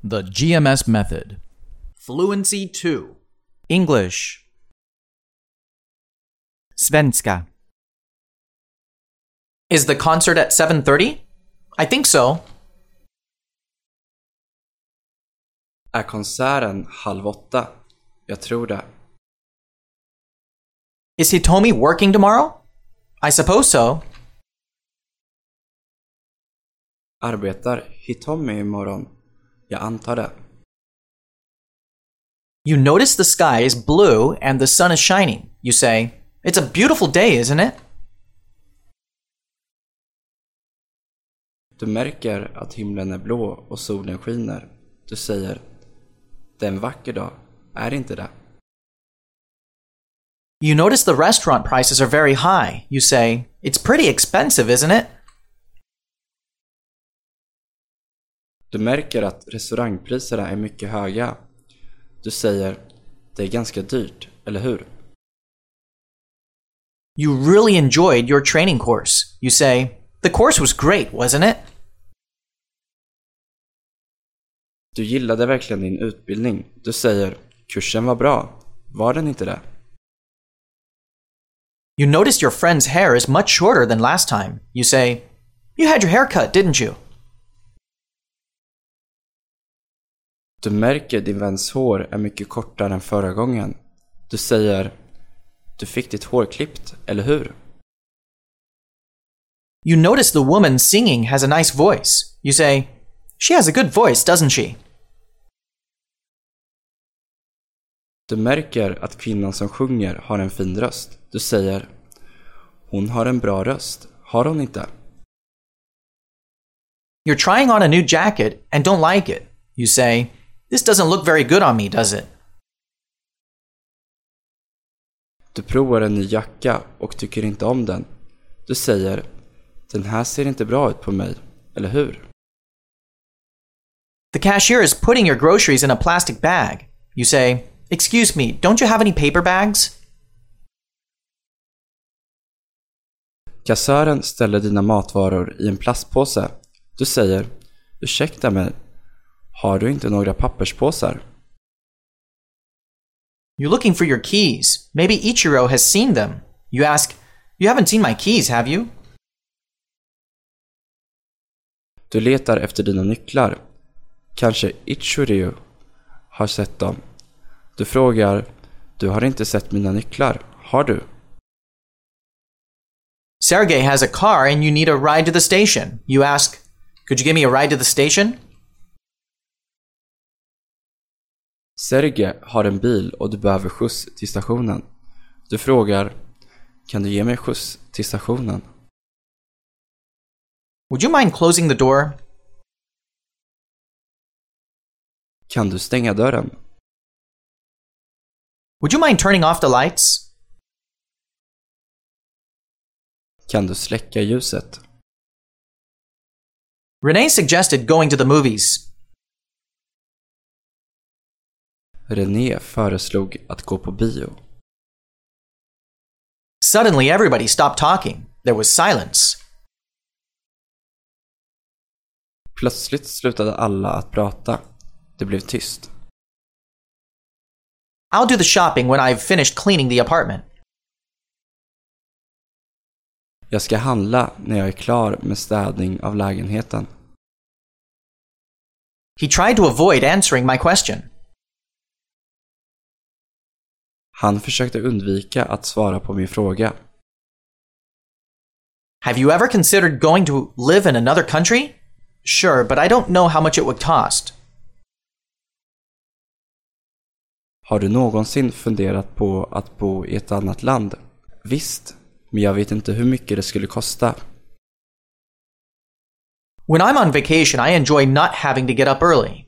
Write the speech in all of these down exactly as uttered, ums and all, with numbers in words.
The G M S method. Fluency two. English. Svenska. Is the concert at seven thirty? I think so. Är konserten halv åtta? Jag tror det. Is Hitomi working tomorrow? I suppose so. Arbetar Hitomi imorgon? Jag antar det. You notice the sky is blue and the sun is shining. You say, "It's a beautiful day, isn't it?" Du märker att himlen är blå och solen skiner. Du säger, det är en vacker dag, är inte det? You notice the restaurant prices are very high. You say, "It's pretty expensive, isn't it?" Du märker att restaurangpriserna är mycket höga. Du säger, det är ganska dyrt, eller hur? You really enjoyed your training course. You say, "The course was great, wasn't it?" Du gillade verkligen din utbildning. Du säger, kursen var bra. Var den inte det? You notice your friend's hair is much shorter than last time. You say, "You had your hair cut, didn't you?" Du märker din väns hår är mycket kortare än förra gången. Du säger, du fick ditt hår klippt, eller hur? You notice the woman singing has a nice voice. You say, "She has a good voice, doesn't she?" Du märker att kvinnan som sjunger har en fin röst. Du säger, hon har en bra röst, har hon inte? You're trying on a new jacket and don't like it. You say, "This doesn't look very good on me, does it?" Du provar en ny jacka och tycker inte om den. Du säger, den här ser inte bra ut på mig, eller hur? The cashier is putting your groceries in a plastic bag. You say, "Excuse me, don't you have any paper bags?" Kassören ställer dina matvaror i en plastpåse. Du säger, ursäkta mig, har du inte några papperspåsar? You're looking for your keys. Maybe Ichiro has seen them. You ask, "You haven't seen my keys, have you?" Du letar efter dina nycklar. Kanske Ichiro har sett dem. Du frågar, du har inte sett mina nycklar, har du? Sergey has a car and you need a ride to the station. You ask, "Could you give me a ride to the station?" Sergej har en bil och du behöver skjuts till stationen. Du frågar, kan du ge mig skjuts till stationen? Would you mind closing the door? Kan du stänga dörren? Would you mind turning off the lights? Kan du släcka ljuset? Renee suggested going to the movies. René föreslog att gå på bio. Suddenly everybody stopped talking. There was silence. Plötsligt slutade alla att prata. Det blev tyst. I'll do the shopping when I've finished cleaning the apartment. Jag ska handla när jag är klar med städning av lägenheten. He tried to avoid answering my question. Han försökte undvika att svara på min fråga. Have you ever considered going to live in another country? Sure, but I don't know how much it would cost. Har du någonsin funderat på att bo i ett annat land? Visst, men jag vet inte hur mycket det skulle kosta. When I'm on vacation, I enjoy not having to get up early.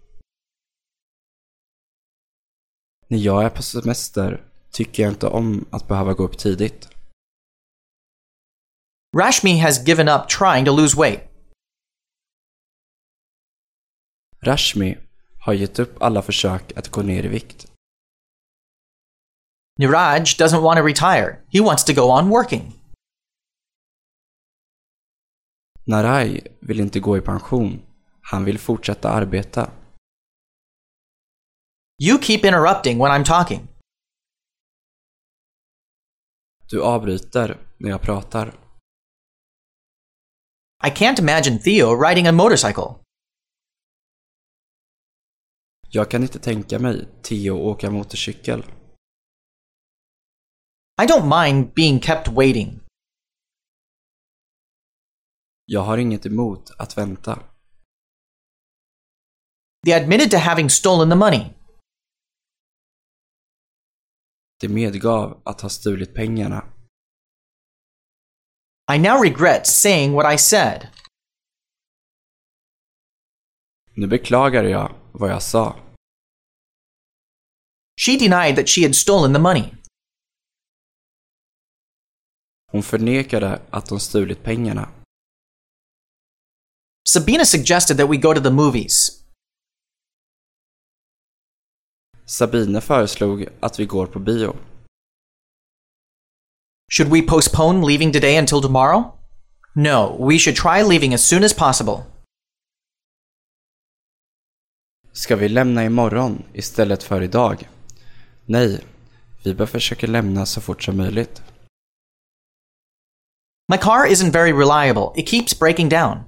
När jag är på semester tycker jag inte om att behöva gå upp tidigt. Rashmi has given up trying to lose weight. Rashmi har gett upp alla försök att gå ner i vikt. Niraj doesn't want to retire. He wants to go on working. Naraj vill inte gå i pension. Han vill fortsätta arbeta. You keep interrupting when I'm talking. Du avbryter när jag pratar. I can't imagine Theo riding a motorcycle. Jag kan inte tänka mig Theo åka motorcykel. I don't mind being kept waiting. Jag har inget emot att vänta. They admitted to having stolen the money. De medgav att ha stulit pengarna. I now regret saying what I said. Nu beklagar jag vad jag sa. She denied that she had stolen the money. Hon förnekade att hon stulit pengarna. Sabina suggested that we go to the movies. Sabine föreslog att vi går på bio. Should we postpone leaving today until tomorrow? No, we should try leaving as soon as possible. Ska vi lämna imorgon istället för idag? Nej, vi bör försöka lämna så fort som möjligt. My car isn't very reliable. It keeps breaking down.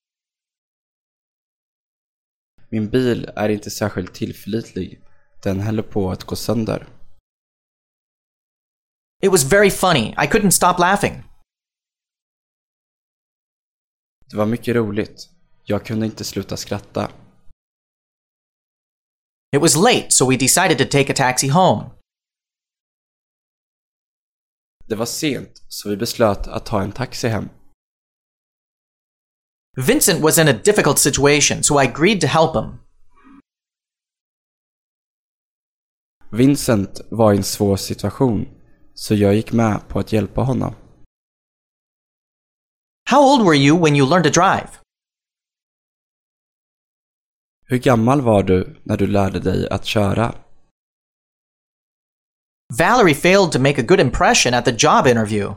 Min bil är inte särskilt tillförlitlig. Den håller på att gå sönder. It was very funny. I couldn't stop laughing. Det var mycket roligt. Jag kunde inte sluta skratta. It was late, so we decided to take a taxi home. Det var sent, så vi beslöt att ta en taxi hem. Vincent was in a difficult situation, so I agreed to help him. Vincent var i en svår situation, så jag gick med på att hjälpa honom. How old were you when you learned to drive? Hur gammal var du när du lärde dig att köra? Valerie failed to make a good impression at the job interview.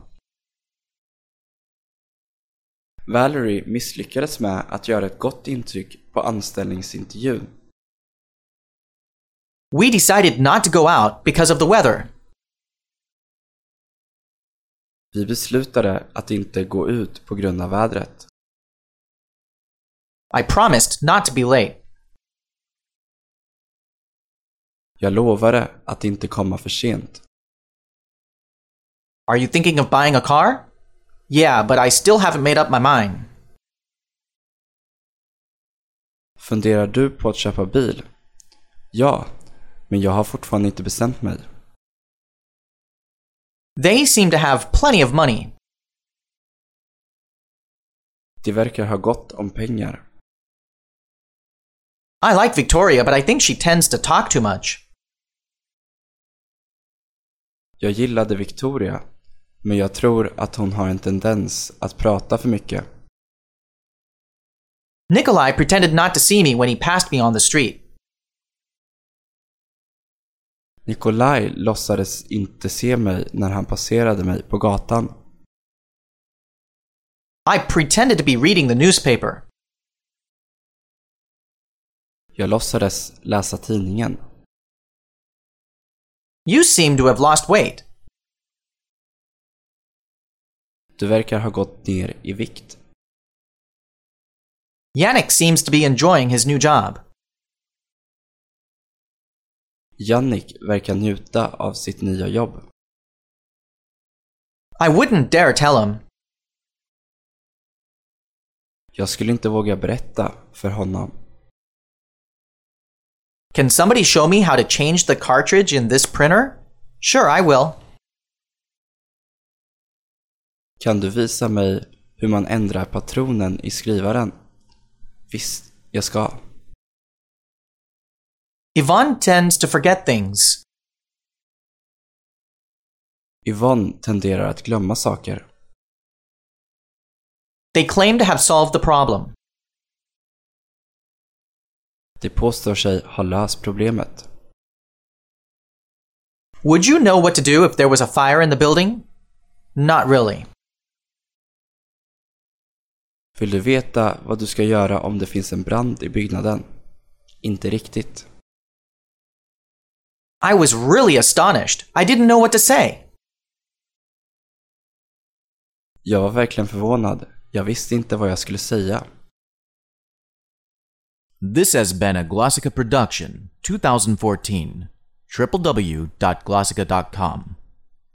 Valerie misslyckades med att göra ett gott intryck på anställningsintervjun. We decided not to go out because of the weather. Vi beslutade att inte gå ut på grund av vädret. I promised not to be late. Jag lovade att inte komma för sent. Are you thinking of buying a car? Yeah, but I still haven't made up my mind. Funderar du på att köpa bil? Ja, men jag har fortfarande inte bestämt mig. They seem to have plenty of money. De verkar ha gott om pengar. I like Victoria, but I think she tends to talk too much. Jag gillade Victoria, men jag tror att hon har en tendens att prata för mycket. Nikolai pretended not to see me when he passed me on the street. Nikolaj låtsades inte se mig när han passerade mig på gatan. I pretended to be reading the newspaper. Jag låtsades läsa tidningen. You seem to have lost weight. Du verkar ha gått ner i vikt. Yannick seems to be enjoying his new job. Jannik verkar njuta av sitt nya jobb. I wouldn't dare tell him. Jag skulle inte våga berätta för honom. Can somebody show me how to change the cartridge in this printer? Sure, I will. Kan du visa mig hur man ändrar patronen i skrivaren? Visst, jag ska. Yvonne tends to forget things. Yvonne tenderar att glömma saker. They claim to have solved the problem. De påstår sig ha löst problemet. Would you know what to do if there was a fire in the building? Not really. Vill du veta vad du ska göra om det finns en brand i byggnaden? Inte riktigt. I was really astonished. I didn't know what to say. Jag var verkligen förvånad. Jag visste inte vad jag skulle säga. This has been a Glossica production, twenty fourteen. w w w dot glossica dot com